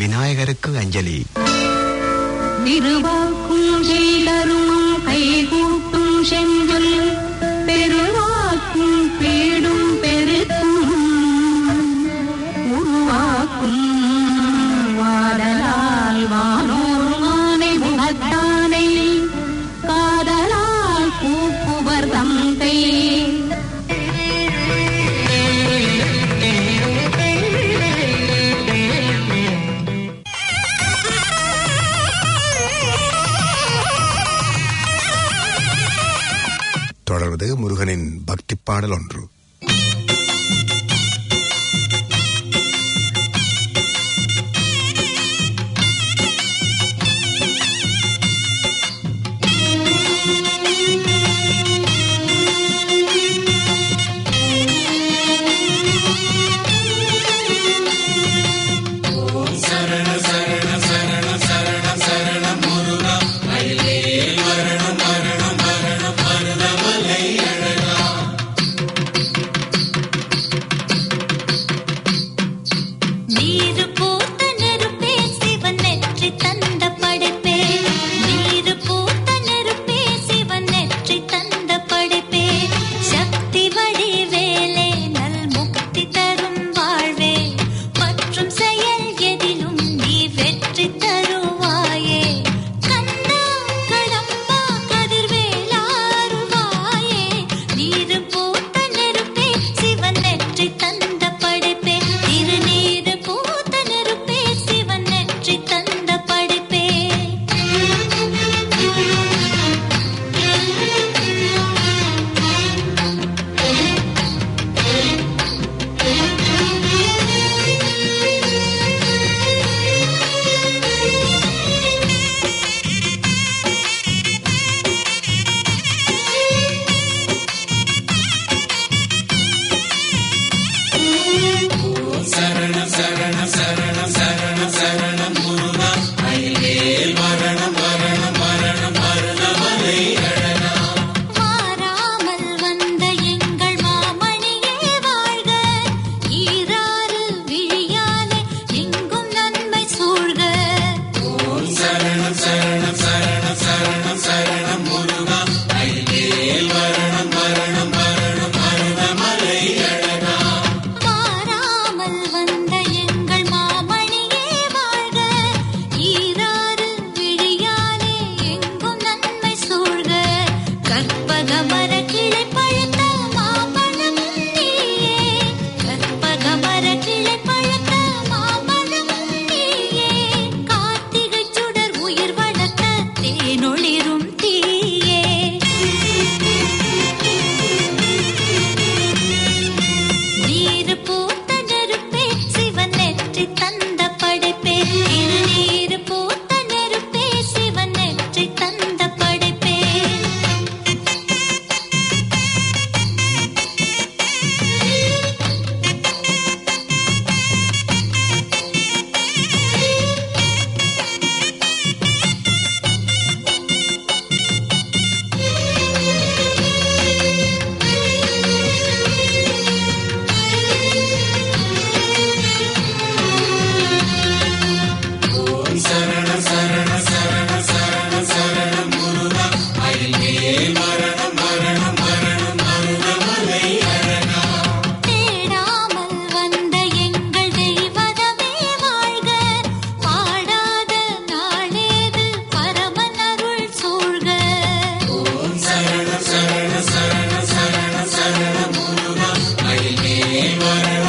விநாயகருக்கு அஞ்சலி. திருவாக்கும் செய்தரும் கைகூட்டும் செஞ்சொல் பெருவாக்கும் பீடும் பெருக்கும் உருவாக்கும் வாடலால் வானோர் மானை முகத்தானை காதலால் கூப்புவர் தங்கை தொடர்வது முருகனின் பக்தி பாடல் ஒன்று.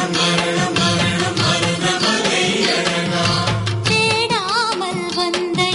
தேடாமல் வந்த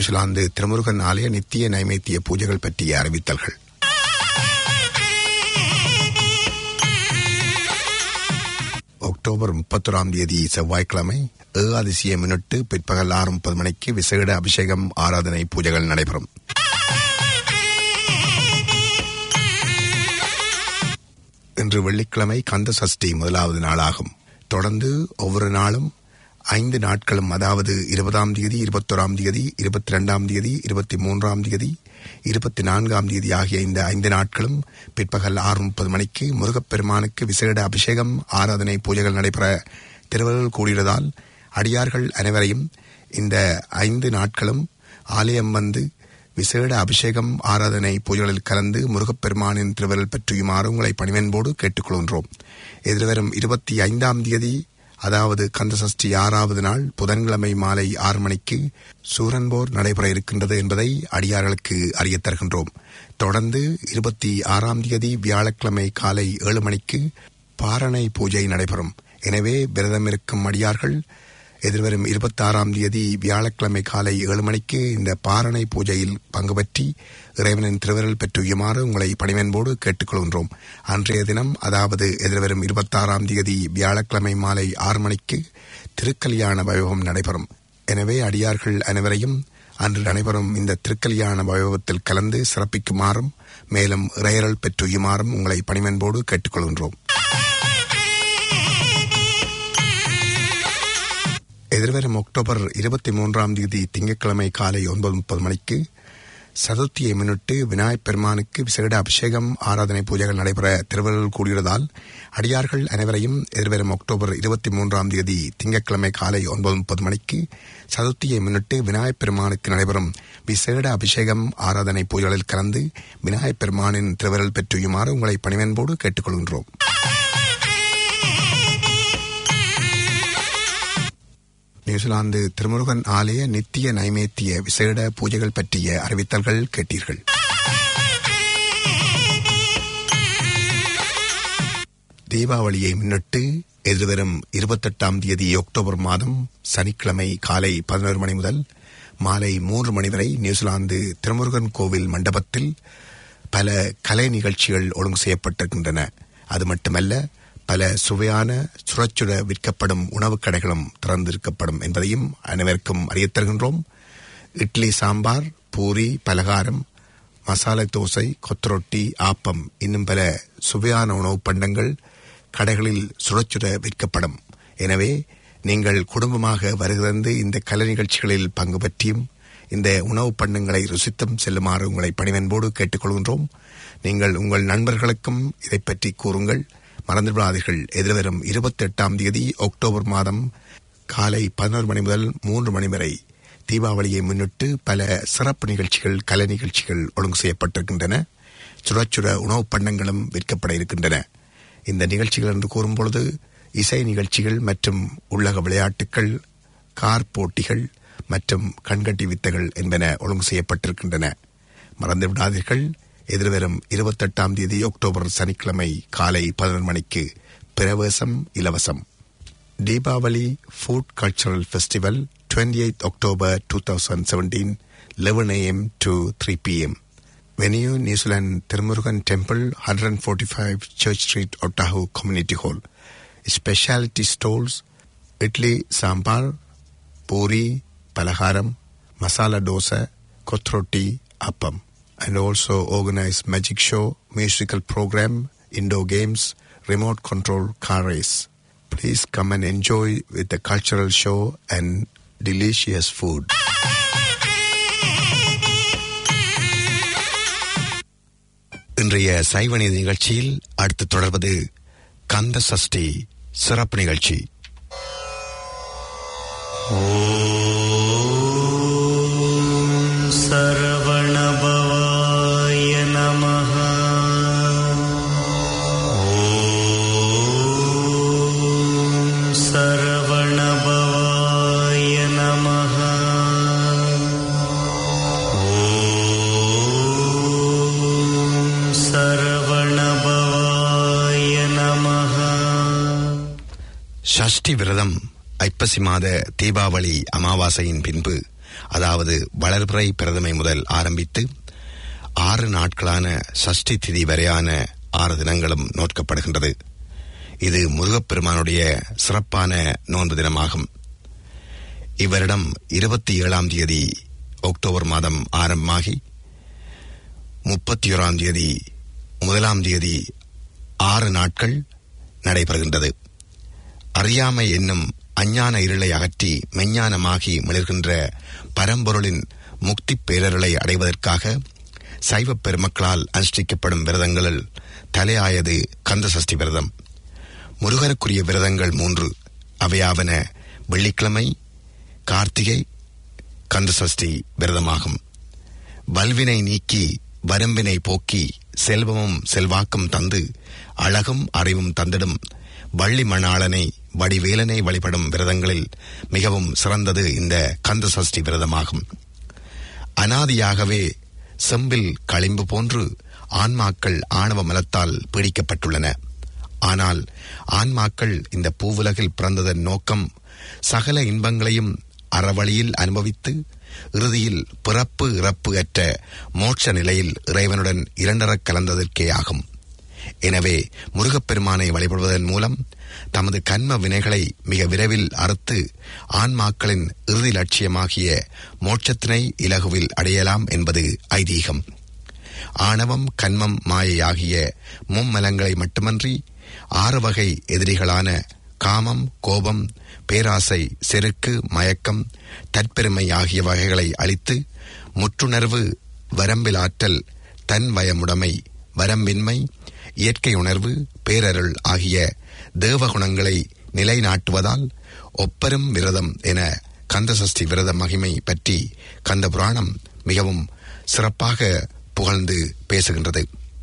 நியூசிலாந்து திருமுருகன் ஆலய நித்திய நைவேத்திய பூஜைகள் பற்றிய அறிவித்தல்கள். அக்டோபர் 31 செவ்வாய்க்கிழமை ஏகாதசியை முன்னிட்டு பிற்பகல் 6:30 மணிக்கு விசேட அபிஷேகம் ஆராதனை பூஜைகள் நடைபெறும். இன்று வெள்ளிக்கிழமை கந்த சஷ்டி முதலாவது நாளாகும். தொடர்ந்து ஒவ்வொரு நாளும் 5 நாட்களும், அதாவது 20ஆம் தேதி, 21ஆம் தேதி, 22ஆம் தேதி, 23ஆம் தேதி, 24ஆம் தேதி ஆகிய இந்த 5 நாட்களும் பிற்பகல் 6:30 மணிக்கு முருகப்பெருமானுக்கு விசேட அபிஷேகம் ஆராதனை பூஜைகள் நடைபெற திருவருள் கூடியதால் அடியார்கள் அனைவரையும் இந்த 5 நாட்களும் ஆலயம் வந்து விசேட அபிஷேகம் ஆராதனை பூஜைகளில் கலந்து முருகப்பெருமானின் திருவருள் பெற்றுமாறு உங்களை பணிவன்போடு கேட்டுக்கொள்கின்றோம். எதிர்வரும் 25ஆம் தேதி, அதாவது கந்தசஷ்டி 6வது நாள் புதன்கிழமை மாலை 6 மணிக்கு சூரன்போர் நடைபெற இருக்கின்றது என்பதை அடியார்களுக்கு அறியத் தருகின்றோம். தொடர்ந்து 26ஆம் தேதி வியாழக்கிழமை காலை 7 மணிக்கு பாரணை பூஜை நடைபெறும். எனவே விரதம் இருக்கும் அடியார்கள் எதிர்வரும் 26ஆம் தேதி வியாழக்கிழமை காலை 7 மணிக்கு இந்த பாரணை பூஜையில் பங்கு பற்றி இறைவனின் திருவருள் பெற்றுமாறு உங்களை பணிவன்போடு கேட்டுக்கொள்கின்றோம். அன்றைய தினம், அதாவது எதிர்வரும் 26ஆம் தேதி வியாழக்கிழமை மாலை 6 மணிக்கு திருக்கல்யாண வைபவம் நடைபெறும். எனவே அடியார்கள் அனைவரையும் அன்று நடைபெறும் இந்த திருக்கல்யாண வைபவத்தில் கலந்து சிறப்பிக்குமாறும் மேலும் இறையருள் பெற்றுமாறும் உங்களை பணிவன்போடு கேட்டுக்கொள்கின்றோம். எதிர்வரும் அக்டோபர் 23ஆம் தேதி திங்கட்கிழமை காலை 9:30 மணிக்கு சதுர்த்தியை முன்னிட்டு விநாயகப் பெருமானுக்கு விசேட அபிஷேகம் ஆராதனை பூஜைகள் நடைபெற திருவருள் கூடியதால் அடியார்கள் அனைவரையும் எதிர்வரும் அக்டோபர் 23ஆம் தேதி திங்கட்கிழமை காலை 9:30 மணிக்கு சதுர்த்தியை முன்னிட்டு விநாயகப் பெருமானுக்கு நடைபெறும் விசேட அபிஷேகம் ஆராதனை பூஜைகளில் கலந்து விநாயகப் பெருமானின் திருவருள் பெற்றுமாறு உங்களை பணிவன்போடு கேட்டுக்கொள்கின்றோம். நியூசிலாந்து திருமுருகன் ஆலய நித்திய நைவேத்திய விசேட பூஜைகள் பற்றிய அறிவித்தல்கள் கேட்டீர்கள். தீபாவளியை முன்னிட்டு எதிர்வரும் 28ஆம் தேதி அக்டோபர் மாதம் சனிக்கிழமை காலை 11 மணி முதல் மாலை 3 மணி வரை நியூசிலாந்து திருமுருகன் கோவில் மண்டபத்தில் பல கலை நிகழ்ச்சிகள் ஒழுங்கு செய்யப்பட்டிருக்கின்றன. அது மட்டுமல்ல, பல சுவையான சுடச்சுட விற்கப்படும் உணவுக் கடைகளும் திறந்திருக்கப்படும் என்பதையும் அனைவருக்கும் அறியத் தருகின்றோம். இட்லி, சாம்பார், பூரி, பலகாரம், மசாலா தோசை, கொத்தரொட்டி, ஆப்பம் இன்னும் பல சுவையான உணவுப் பண்டங்கள் கடைகளில் சுடச்சுட விற்கப்படும். எனவே நீங்கள் குடும்பமாக வருகிறது இந்த கலை நிகழ்ச்சிகளில் பங்கு பற்றியும் இந்த உணவுப் பண்டங்களை ருசித்தும் செல்லுமாறு உங்களை பணிவன்போடு கேட்டுக்கொள்கின்றோம். நீங்கள் உங்கள் நண்பர்களுக்கும் இதை பற்றி கூறுங்கள். மறந்துவிடாதீர்கள். எதிர்வரும் 28ஆம் தேதி அக்டோபர் மாதம் காலை 11 மணி முதல் 3 மணி வரை தீபாவளியை முன்னிட்டு பல சிறப்பு நிகழ்ச்சிகள், கலை நிகழ்ச்சிகள் ஒழுங்கு செய்யப்பட்டிருக்கின்றன. சுடச்சுட உணவுப் பண்டங்களும் விற்கப்பட இருக்கின்றன. இந்த நிகழ்ச்சிகள் என்று கூறும்பொழுது இசை நிகழ்ச்சிகள் மற்றும் உள்ளக விளையாட்டுகள், கார் போட்டிகள் மற்றும் கண்கட்டி வித்தைகள் என்பன ஒழுங்கு செய்யப்பட்டிருக்கின்றன. மறந்துவிடாதீர்கள். எதிர்வரும் 28ஆம் தேதி அக்டோபர் சனிக்கிழமை காலை 11 மணிக்கு பிரவேசம் இலவசம். Deepavali food cultural festival 28 October 2017 11 AM to 3 PM. Venue New Zealand Tirumurugan Temple 145 Church Street Otahu Community Hall. Specialty stalls idli, sambar, puri, palaharam, masala dosa, kotroti, appam. And also organize magic show, musical program, indoor games, remote control car race. Please come and enjoy with the cultural show and delicious food. இன்றைய சைவநீதி நிகழ்ச்சியில் அடுத்து தொடர்வது கந்த சஷ்டி சிறப்பு நிகழ்ச்சி. சரவணபவாய நமஹ. சரவணபவாய நமஹ. சரவணபவாய நமஹ. ஷஷ்டி விரதம் ஐப்பசி மாத தீபாவளி அமாவாசையின் பின்பு அதாவது வளர்பிறை பிரதமை முதல் ஆரம்பித்து 6 நாட்களான சஷ்டி திதி வரையான 6 தினங்களும் நோக்கப்படுகின்றது. இது முருகப்பெருமானுடைய சிறப்பான நோன்பு தினமாகும். இவ்வருடம் 27ஆம் தேதி அக்டோபர் மாதம் ஆரம்பமாகி 31ஆம் தேதி 1ஆம் தேதி 6 நாட்கள் நடைபெறுகின்றது. அறியாமை என்னும் அஞ்ஞான இருளை அகற்றி மெஞ்ஞானமாகி மிளர்கின்ற பரம்பொருளின் முக்தி பேரருளை அடைவதற்காக சைவ பெருமக்களால் அனுஷ்டிக்கப்படும் விரதங்களில் தலையாயது கந்த சஷ்டி விரதம். முருகனுக்குரிய விரதங்கள் 3. அவையாவன வெள்ளிக்கிழமை, கார்த்திகை, கந்த சஷ்டி விரதமாகும். வல்வினை நீக்கி வரம்பினை போக்கி செல்வமும் செல்வாக்கும் தந்து அழகும் அறிவும் தந்திடும் வள்ளி மணாளனை வடிவேலனை வழிபடும் விரதங்களில் மிகவும் சிறந்தது இந்த கந்த சஷ்டி விரதமாகும். அனாதியாகவே செம்பில் களிம்பு போன்று ஆன்மாக்கள் ஆணவ மலத்தால் பீடிக்கப்பட்டுள்ளன. ஆனால் ஆன்மாக்கள் இந்த பூவுலகில் பிறந்ததன் நோக்கம் சகல இன்பங்களையும் அறவழியில் அனுபவித்து இறுதியில் பிறப்பு இறப்பு அற்ற மோட்ச நிலையில் இறைவனுடன் இரண்டரக் கலந்ததற்கே ஆகும். எனவே முருகப்பெருமானை வழிபடுவதன் மூலம் தமது கன்ம வினைகளை மிக விரைவில் அறுத்து ஆன்மாக்களின் இறுதி லட்சியமாகிய மோட்சத்தினை இலகுவில் அடையலாம் என்பது ஐதீகம். ஆணவம், கன்மம், மாயையாகிய மும்மலங்களை மட்டுமன்றி 6 வகை எதிரிகளான காமம், கோபம், பேராசை, செருக்கு, மயக்கம், தற்பெருமை ஆகிய வகைகளை அழித்து முற்றுணர்வு, வரம்பில் ஆற்றல், தன் வயமுடைமை, வரம்பின்மை, இயற்கை உணர்வு, பேரருள் ஆகிய தேவகுணங்களை நிலைநாட்டுவதால் ஒப்பரும் விரதம் என கந்தசஷ்டி விரத மகிமை பற்றி கந்த புராணம் மிகவும் சிறப்பாக புகழ்ந்து பேசுகின்றது.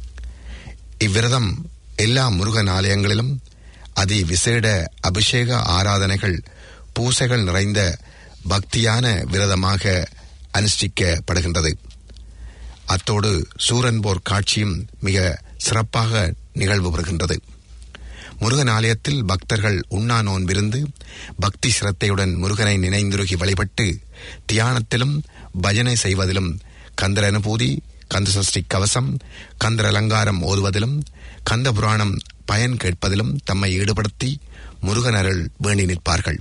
இவ்விரதம் எல்லா முருகன் ஆலயங்களிலும் அதி விசேட அபிஷேக ஆராதனைகள், பூசைகள் நிறைந்த பக்தியான விரதமாக அனுஷ்டிக்கப்படுகின்றது. அத்தோடு சூரன் போர் காட்சியும் மிக சிறப்பாக நிகழ்வு பெறுகின்றது. முருகன் ஆலயத்தில் பக்தர்கள் உண்ணா நோன்பிருந்து பக்தி சிரத்தையுடன் முருகனை நினைந்துருகி வழிபட்டு தியானத்திலும் பஜனை செய்வதிலும், கந்தர் அனுபூதி, கந்தசஷ்டி கவசம், கந்தர் அலங்காரம் ஓதுவதிலும், கந்த புராணம் பயன் கேட்பதிலும் தம்மை ஈடுபடுத்தி முருகன் அருள் வேண்டி நிற்பார்கள்.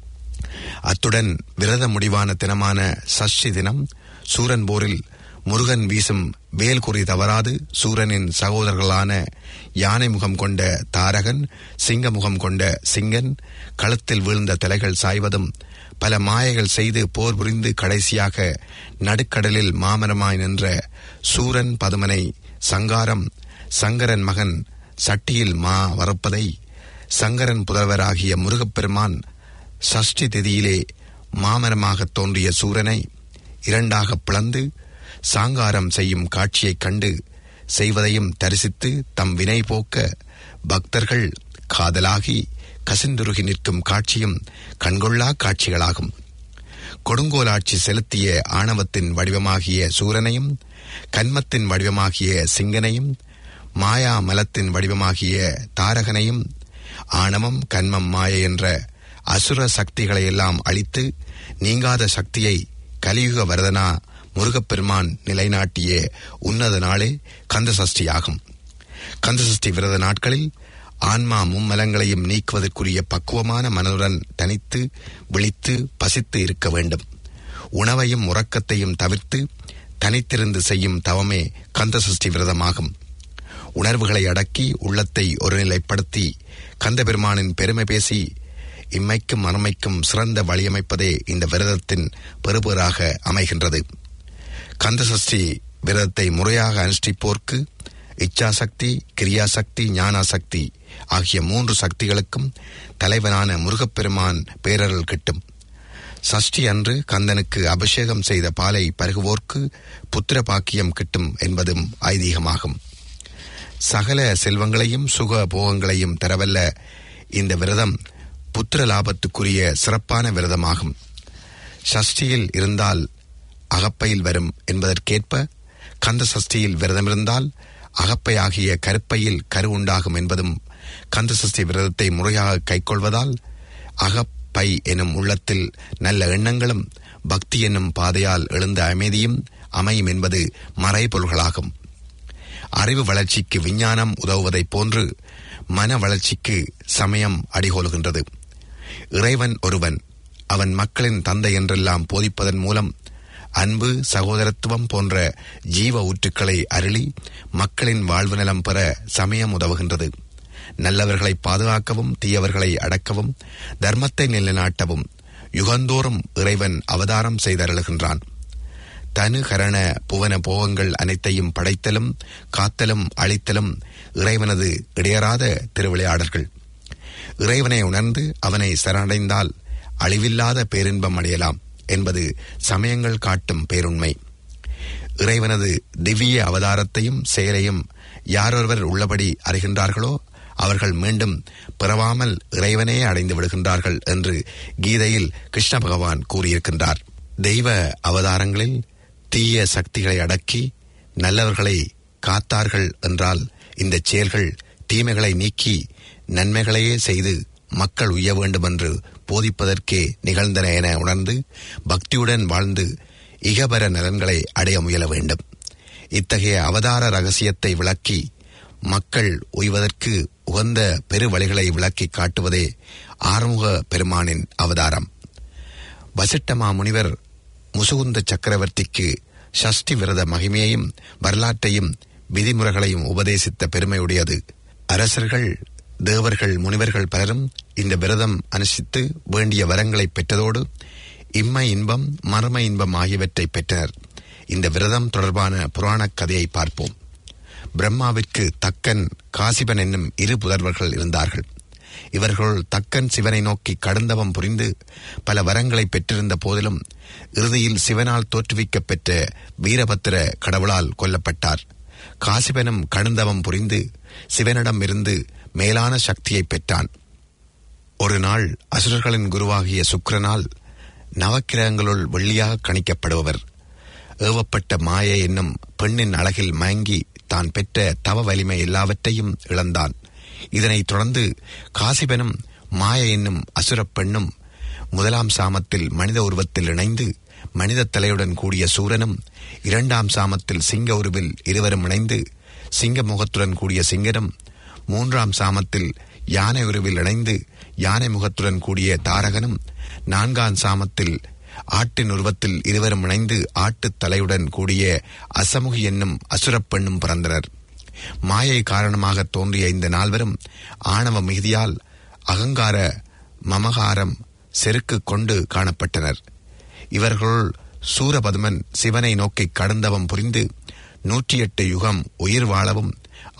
அத்துடன் விரத முடிவான தினமான சஷ்டி தினம் சூரன் போரில் முருகன் வீசும் வேல் குறி தவறாது சூரனின் சகோதரர்களான யானை முகம் கொண்ட தாரகன், சிங்க முகம் கொண்ட சிங்கன் களத்தில் வீழ்ந்த தலைகள் சாய்வதும், பல மாயைகள் செய்து போர் புரிந்து கடைசியாக நடுக்கடலில் மாமரமாய் நின்ற சூரன் பதுமனை சங்காரம், சங்கரன் மகன் சட்டியில் மா வரப்பதை சங்கரன் புதல்வராகிய முருகப்பெருமான் சஷ்டி திதியிலே மாமரமாக தோன்றிய சூரனை 2ஆக பிளந்து சாங்காரம் செய்யும் காட்சியைக் கண்டு செய்வதையும் தரிசித்து தம் வினை போக்க பக்தர்கள் காதலாகி கசிந்துருகி நிற்கும் காட்சியும் கண்கொள்ளா காட்சிகளாகும். கொடுங்கோலாட்சி செலுத்திய ஆணவத்தின் வடிவமாகிய சூரனையும், கன்மத்தின் வடிவமாகிய சிங்கனையும், மாயா மலத்தின் வடிவமாகிய தாரகனையும், ஆணவம், கன்மம், மாயை என்ற அசுர சக்திகளை எல்லாம் அழித்து நீங்காத சக்தியை கலியுக வரதனா முருகப்பெருமான் நிலைநாட்டிய உன்னத நாளே கந்தசஷ்டியாகும். கந்தசஷ்டி விரத நாட்களில் ஆன்மா மும்மலங்களையும் நீக்குவதற்குரிய பக்குவமான மனதுடன் தனித்து விழித்து பசித்து இருக்க வேண்டும். உணவையும் உறக்கத்தையும் தவிர்த்து தனித்திருந்து செய்யும் தவமே கந்தசஷ்டி விரதமாகும். உணர்வுகளை அடக்கி உள்ளத்தை ஒருநிலைப்படுத்தி கந்தபெருமானின் பெருமை பேசி இம்மைக்கும் மறுமைக்கும் சிறந்த வழியமைப்பதே இந்த விரதத்தின் பெறுபேறாக அமைகின்றது. கந்தசஷ்டி விரதத்தை முறையாக அனுஷ்டிப்போர்க்கு இச்சாசக்தி, கிரியாசக்தி, ஞானாசக்தி ஆகிய 3 சக்திகளுக்கும் தலைவனான முருகப்பெருமான் பேரருள் கிட்டும். சஷ்டி அன்று கந்தனுக்கு அபிஷேகம் செய்த பாலை பருகுவோர்க்கு புத்திர பாக்கியம் கிட்டும் என்பதும் ஐதீகமாகும். சகல செல்வங்களையும் சுக போகங்களையும் தரவல்ல இந்த விரதம் புத்திர லாபத்துக்குரிய சிறப்பான விரதமாகும். சஷ்டியில் இருந்தால் அகப்பையில் வரும் என்பதற்கேற்ப கந்த சஷ்டியில் விரதமிருந்தால் அகப்பையாகிய கருப்பையில் கரு உண்டாகும் என்பதும், கந்த சஷ்டி விரதத்தை முறையாக கைக்கொள்வதால் அகப்பை எனும் உள்ளத்தில் நல்ல எண்ணங்களும் பக்தி என்னும் பாதையால் எழுந்த அமைதியும் அமையும் என்பது மறைபொருள்களாகும். அறிவு வளர்ச்சிக்கு விஞ்ஞானம் உதவுவதைப் போன்று மன வளர்ச்சிக்கு சமயம் அடிகோலுகின்றது. இறைவன் ஒருவன், அவன் மக்களின் தந்தை என்றெல்லாம் போதிப்பதன் மூலம் அன்பு, சகோதரத்துவம் போன்ற ஜீவ ஊற்றுக்களை அருளி மக்களின் வாழ்வு நலம் பெற சமயம் உதவுகின்றது. நல்லவர்களை பாதுகாக்கவும் தீயவர்களை அடக்கவும் தர்மத்தை நிலைநாட்டவும் யுகந்தோறும் இறைவன் அவதாரம் செய்தருளுகின்றான். தனு கரண புவன போகங்கள் அனைத்தையும் படைத்தலும் காத்தலும் அழித்தலும் இறைவனது இடையறாத திருவிளையாடல்கள். இறைவனை உணர்ந்து அவனை சரணடைந்தால் அழிவில்லாத பேரின்பம் அடையலாம் என்பது சமயங்கள் காட்டும் பேருண்மை. இறைவனது திவ்ய அவதாரத்தையும் செயலையும் யாரொருவர் உள்ளபடி அறிகின்றார்களோ அவர்கள் மீண்டும் பிறவாமல் இறைவனே அடைந்து விடுகின்றார்கள் என்று கீதையில் கிருஷ்ண பகவான் கூறியிருக்கின்றார். தெய்வ அவதாரங்களில் தீய சக்திகளை அடக்கி நல்லவர்களை காத்தார்கள் என்றால் இந்த செயல்கள் தீமைகளை நீக்கி நன்மைகளையே செய்து மக்கள் உய்ய வேண்டும் என்று போதிப்பதற்கே நிகழ்ந்தன என உணர்ந்து பக்தியுடன் வாழ்ந்து இகபர நலன்களை அடைய முயல வேண்டும். இத்தகைய அவதார ரகசியத்தை விளக்கி மக்கள் உய்வதற்கு உகந்த பெரு வழிகளை விளக்கி காட்டுவதே ஆறுமுக பெருமானின் அவதாரம். வசிட்டமா முனிவர் முசுகுந்த சக்கரவர்த்திக்கு சஷ்டி விரத மகிமையையும் வரலாற்றையும் விதிமுறைகளையும் உபதேசித்த பெருமையுடையது. அரசர்கள், தேவர்கள், முனிவர்கள் பலரும் இந்த விரதம் அனுஷ்டித்து வேண்டிய வரங்களை பெற்றதோடு இம்மை இன்பம் மர்ம இன்பம் ஆகியவற்றை பெற்றனர். இந்த விரதம் தொடர்பான புராணக் கதையை பார்ப்போம். பிரம்மாவிற்கு தக்கன், காசிபன் என்னும் இரு புதல்வர்கள் இருந்தார்கள். இவர்கள் தக்கன் சிவனை நோக்கி கடுந்தவம் புரிந்து பல வரங்களை பெற்றிருந்த போதிலும் இறுதியில் சிவனால் தோற்றுவிக்கப் பெற்ற வீரபத்திர கடவுளால் கொல்லப்பட்டார். காசிபனும் கடுந்தவம் புரிந்து சிவனிடம் இருந்து மேலான சக்தியை பெற்றான். ஒரு நாள் அசுரர்களின் குருவாகிய சுக்கிரனால் நவக்கிரகங்களுள் வெள்ளியாக கணிக்கப்படுபவர் ஏவப்பட்ட மாயை என்னும் பெண்ணின் அழகில் மயங்கி தான் பெற்ற தவ வலிமை எல்லாவற்றையும் இழந்தான். இதனைத் தொடர்ந்து காசிபனும் மாயை என்னும் அசுரப் பெண்ணும் முதலாம் சாமத்தில் மனித உருவத்தில் இணைந்து மனித தலையுடன் கூடிய சூரனும், இரண்டாம் சாமத்தில் சிங்க உருவில் இருவரும் இணைந்து சிங்க முகத்துடன் கூடிய சிங்கனும், மூன்றாம் சாமத்தில் யானை உருவில் இணைந்து யானை முகத்துடன் கூடிய தாரகனும், நான்காம் சாமத்தில் ஆட்டின் உருவத்தில் இருவரும் இணைந்து ஆட்டுத் தலையுடன் கூடிய அசமுகி என்னும் அசுரப் பெண்ணும் பிறந்தனர். மாயை காரணமாக தோன்றிய இந்த நால்வரும் ஆணவ மிகுதியால் அகங்கார மமகாரம் செருக்கு கொண்டு காணப்பட்டனர். இவர்களுள் சூரபதுமன் சிவனை நோக்கி கடுந்தவம் புரிந்து 108 யுகம் உயிர் வாழவும்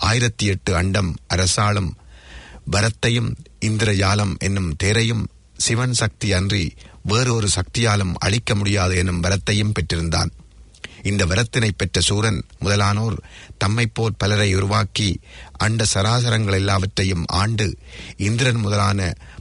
1008 அண்டம் அரசாளும் வரத்தையும் இந்திரஜாலம் என்னும் தேரையும் சிவன் சக்தி அன்றி வேறொரு சக்தியாலும் அழிக்க முடியாது எனும் வரத்தையும் பெற்றிருந்தான். இந்த வரத்தினை பெற்ற சூரன் முதலானோர் தம்மை போல் பலரை உருவாக்கி அண்ட சராசரங்கள் எல்லாவற்றையும் ஆண்டு இந்திரன் முதலான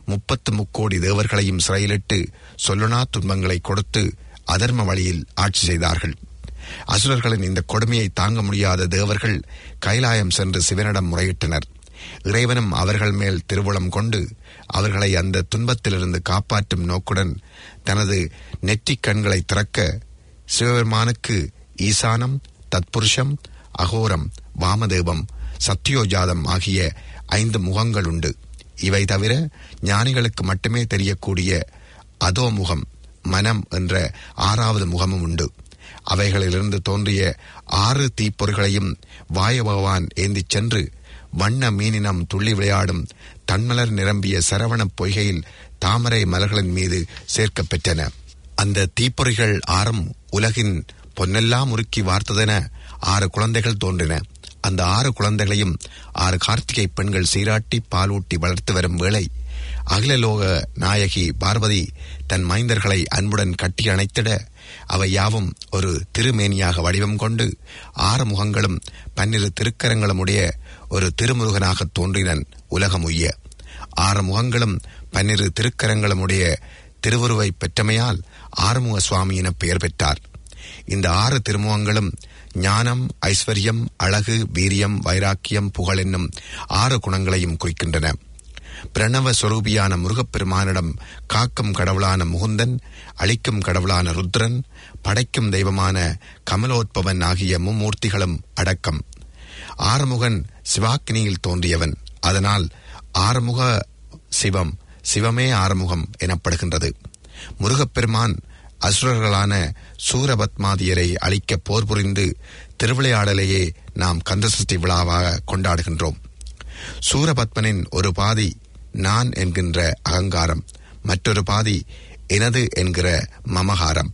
33 கோடி தேவர்களையும் சிறையிலிட்டு சொல்லனா துன்பங்களை கொடுத்து அதர்ம வழியில் ஆட்சி செய்தார்கள். அசுரர்களின் இந்த கொடுமையை தாங்க முடியாத தேவர்கள் கைலாயம் சென்று சிவனிடம் முறையிட்டனர். இறைவனும் அவர்கள் மேல் திருவுளம் கொண்டு அவர்களை அந்த துன்பத்திலிருந்து காப்பாற்றும் நோக்குடன் தனது நெற்றிக் கண்களை திறக்க சிவபெருமானுக்கு ஈசானம், தத்புருஷம், அகோரம், வாமதேவம், சத்யோஜாதம் ஆகிய 5 முகங்கள் உண்டு. இவை தவிர ஞானிகளுக்கு மட்டுமே தெரியக்கூடிய அதோமுகம், மனம் என்ற 6வது முகமும் உண்டு. அவைகளிலிருந்து தோன்றிய 6 தீப்பொறிகளையும் வாய பகவான் ஏந்திச் சென்று வண்ண மீனினம் துள்ளி விளையாடும் தன்மலர் நிரம்பிய சரவணப் பொய்கையில் தாமரை மலர்களின் மீது சேர்க்கப் பெற்றன. அந்த தீப்பொறிகள் 6ம் உலகின் பொன்னெல்லாம் உருக்கி வார்த்ததென 6 குழந்தைகள் தோன்றின. அந்த 6 குழந்தைகளையும் 6 கார்த்திகை பெண்கள் சீராட்டி பாலூட்டி வளர்த்து வரும் வேளை அகிலலோக நாயகி பார்வதி தன் மைந்தர்களை அன்புடன் கட்டி அணைத்திட அவை யாவும் ஒரு திருமேனியாக வடிவம் கொண்டு 6 முகங்களும் 12 திருக்கரங்களும் உடைய ஒரு திருமுருகனாக தோன்றினன் உலகம் உய்ய. 6 முகங்களும் 12 திருக்கரங்களும் உடைய திருவுருவை பெற்றமையால் ஆறுமுக சுவாமி என பெயர் பெற்றார். இந்த 6 திருமுகங்களும் ஞானம், ஐஸ்வர்யம், அழகு, வீரியம், வைராக்கியம், புகழ் என்னும் 6 குணங்களையும் குறிக்கின்றன. பிரணவ சொரூபியான முருகப்பெருமானிடம் காக்கும் கடவுளான முகுந்தன், அழிக்கும் கடவுளான ருத்ரன், படைக்கும் தெய்வமான கமலோத்பவன் ஆகிய மும்மூர்த்திகளும் அடக்கம். ஆறுமுகன் சிவாக்கினியில் தோன்றியவன். அதனால் ஆறுமுக சிவம், சிவமே ஆறுமுகம் எனப்படுகின்றது. முருகப்பெருமான் அசுரர்களான சூரபத்மாதியரை அழிக்க போர் புரிந்து திருவிளையாடலையே நாம் கந்தசஷ்டி விழாவாக கொண்டாடுகின்றோம். சூரபத்மனின் ஒரு பாதி நான் என்கின்ற அகங்காரம், மற்றொரு பாதி எனது என்கிற மமகாரம்.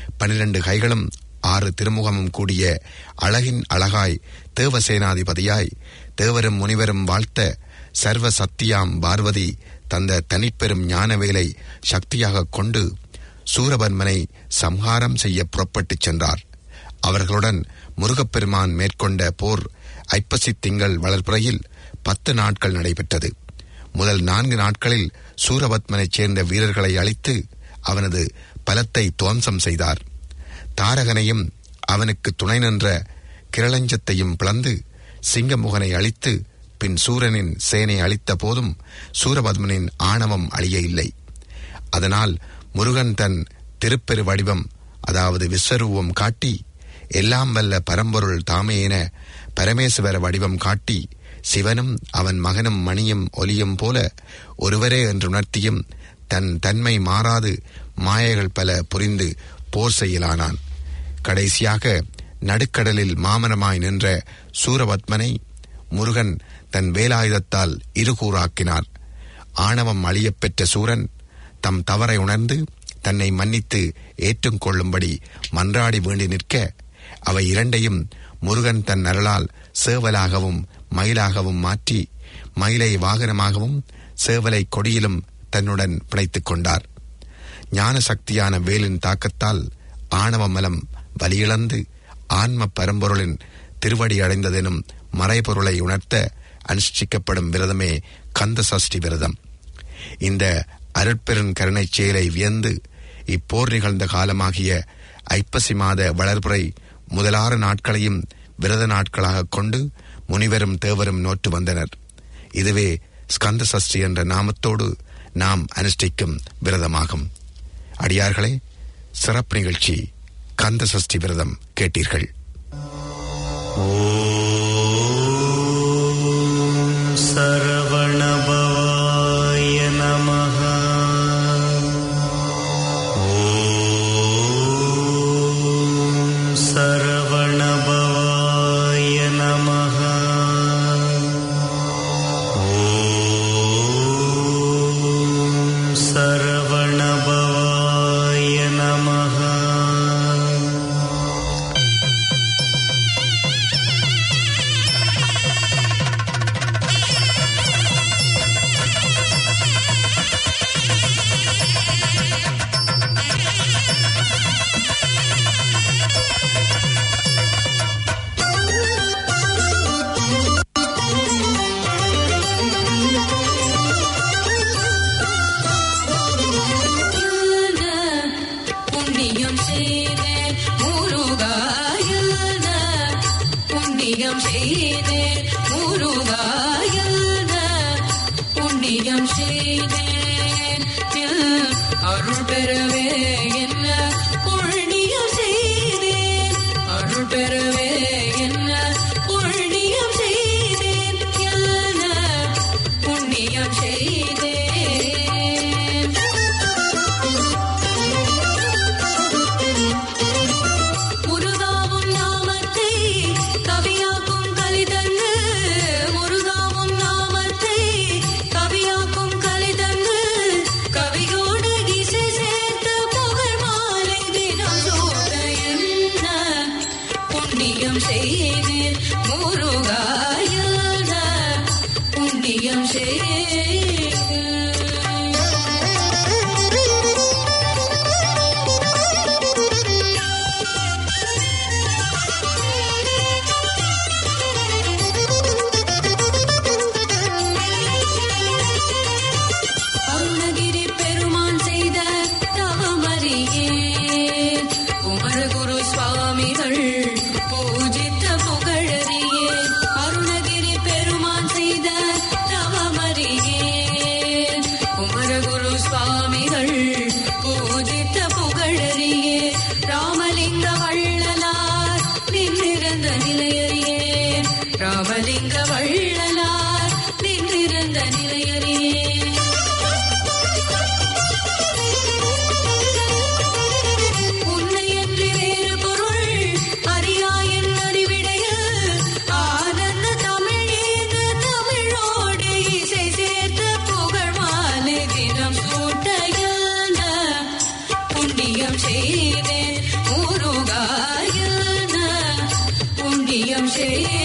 12 கைகளும் 6 திருமுகமும் கூடிய அழகின் அழகாய் தேவசேனாதிபதியாய் தேவரும் முனிவரும் வாழ்த்த சர்வ சக்தியாம் பார்வதி தந்த தனிப்பெரும் ஞானவேலை சக்தியாக கொண்டு சூரபத்மனை சம்ஹாரம் செய்ய புறப்பட்டுச் சென்றார். அவர்களுடன் முருகப்பெருமான் மேற்கொண்ட போர் ஐப்பசி திங்கள் வளர்ப்புறையில் 10 நாட்கள் நடைபெற்றது. முதல் 4 நாட்களில் சூரபத்மனைச் சேர்ந்த வீரர்களை அழித்து அவனது பலத்தை துவம்சம் செய்தார். தாரகனையும் அவனுக்கு துணை நின்ற கிரளஞ்சத்தையும் பிளந்து சிங்கமுகனை அழித்து பின் சூரனின் சேனை அழித்த போதும் சூரபத்மனின் ஆணவம் அழிய இல்லை. அதனால் முருகன் தன் திருப்பெரு வடிவம், அதாவது விஸ்வரூபம் காட்டி எல்லாம் வல்ல பரம்பொருள் தாமே என பரமேஸ்வர வடிவம் காட்டி சிவனும் அவன் மகனும் மணியும் ஒலியும் போல ஒருவரே என்று உணர்த்தியும் தன் தன்மை மாறாது மாயைகள் பல புரிந்து போர் செய்யலானான். கடைசியாக நடுக்கடலில் மாமரமாய் நின்ற சூரபத்மனை முருகன் தன் வேலாயுதத்தால் இருகூறாக்கினார். ஆணவம் அழியப் பெற்ற சூரன் தம் தவறை உணர்ந்து தன்னை மன்னித்து ஏற்றுக் கொள்ளும்படி மன்றாடி வேண்டி நிற்க அவை இரண்டையும் முருகன் தன் அருளால் சேவலாகவும் மயிலாகவும் மாற்றி மயிலை வாகனமாகவும் சேவலை கொடியிலும் தன்னுடன் பிணைத்துக் கொண்டார். ஞான சக்தியான வேலின் தாக்கத்தால் ஆணவ மலம் வலியிழந்து ஆன்ம பரம்பொருளின் திருவடி அடைந்ததெனும் மறைபொருளை உணர்த்த அனுஷ்டிக்கப்படும் விரதமே கந்த சஷ்டி விரதம். இந்த அருட்பெருங் கருணைச் செயலை வியந்து இப்போர் நிகழ்ந்த காலமாகிய ஐப்பசி மாத வளர்ப்புறை முதல் 6 நாட்களையும் விரத நாட்களாக கொண்டு முனிவரும் தேவரும் நோற்று வந்தனர். இதுவே ஸ்கந்த சஷ்டி என்ற நாமத்தோடு நாம் அனுஷ்டிக்கும் விரதமாகும். அடியார்களே, சிறப்பு நிகழ்ச்சி கந்த சஷ்டி விரதம் கேட்டீர்கள். சரவணபவாய நமஹ. ஓம் சரவணபவாய நமஹ. ஓம் சரவணபவாய நமஹ. அருள் பெறவே என்ன புண்ணியம் செய்தேன், அருள் பெறவே என்ன புண்ணியம் செய்தேன், என்ன புண்ணியம் செய்தேன். முருகாவும் நாமத்தை கவியாக்கும் கலிதன்னு, முருகாவும் நாமத்தை கவியாக்கும் கலிதன்னு, கவியோடு இசை சேர்த்த புகழ் மாலை தினம் சூட என்ன புண்ணியம் செய்தேன், முருகாயன புண்ணியம் செய்தேன். அருணகிரி பெருமான் செய்த தவமறியேன், குமரகுரு சுவாமிகள் பூஜித்த புகழறியேன். அருணகிரி பெருமான் செய்த தவமறியேன், சிவலிங்க வள்ளலார் நின்றிருந்த நிலையறியே உன்னையன்றி வேறு பொருள் அறியாயின் அறிவிடையில் ஆனந்த தமிழேந்த தமிழோடு இசை சேர்த்து புகழ் மாலை தினம் சூட்டையான புண்ணியம் செய்தேன் முருகாயன புண்ணியம் செய்தேன்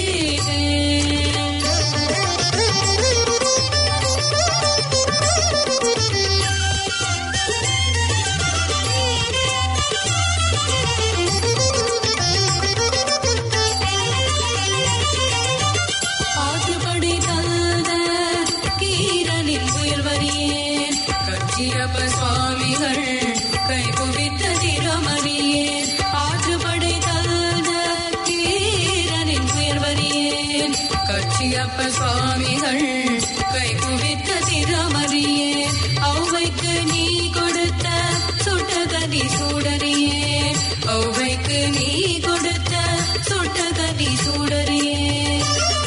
ஆற்றுப்படை தந்த கீரனின் புயல் வரியேன் கச்சியப்ப சுவாமிகள் கை குவித்த திறமறியேன் ஆற்றுப்படை தந்த கீரனின் புயல் வரியேன் கச்சியப்ப சுவாமிகள் கை குவித்த திறமறியேன் ஔவைக்கு நீ கொடுத்த சுட்டகதி சூடறியேன் ஔவைக்கு நீ கொடுத்த சுட்டகதி சூடறியேன்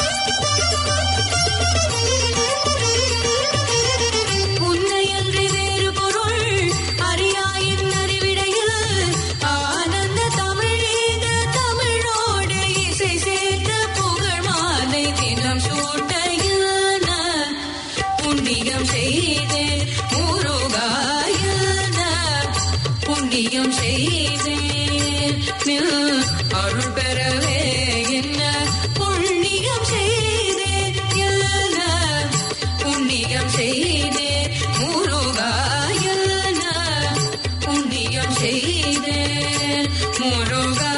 உன்னையன்றி வேறு பொருள் அறியாயின் அறிவிடையில் ஆனந்த தமிழேந்த தமிழோடு இசை சேர்த்த புகழ் மாலை தினம் சூட்டையான புண்ணியம் செய்தேன் முருகாயன புண்ணியம் செய்தேன் அருள் பெறவே என்ன புண்ணியம் செய்தேன் என்ன புண்ணியம் செய்தேன் முருகாயன புண்ணியம் செய்தேன் முருகா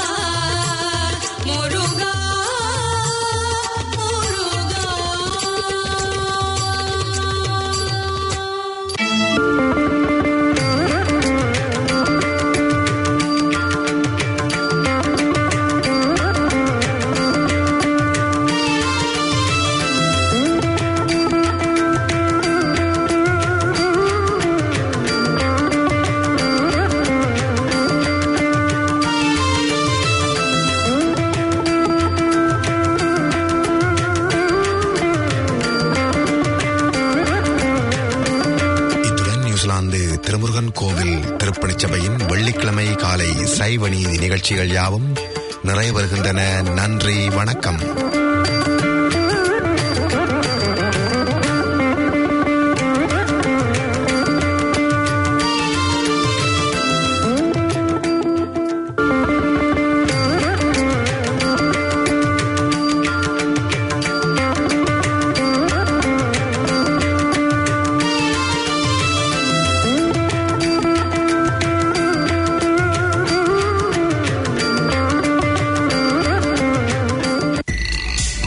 முருகா திருமுருகன் கோவில் திருப்பணிச் சபையின் வெள்ளிக்கிழமை காலை சைவ நீதி நிகழ்ச்சிகள் யாவும் நிறைவேறுகின்றன. நன்றி, வணக்கம்.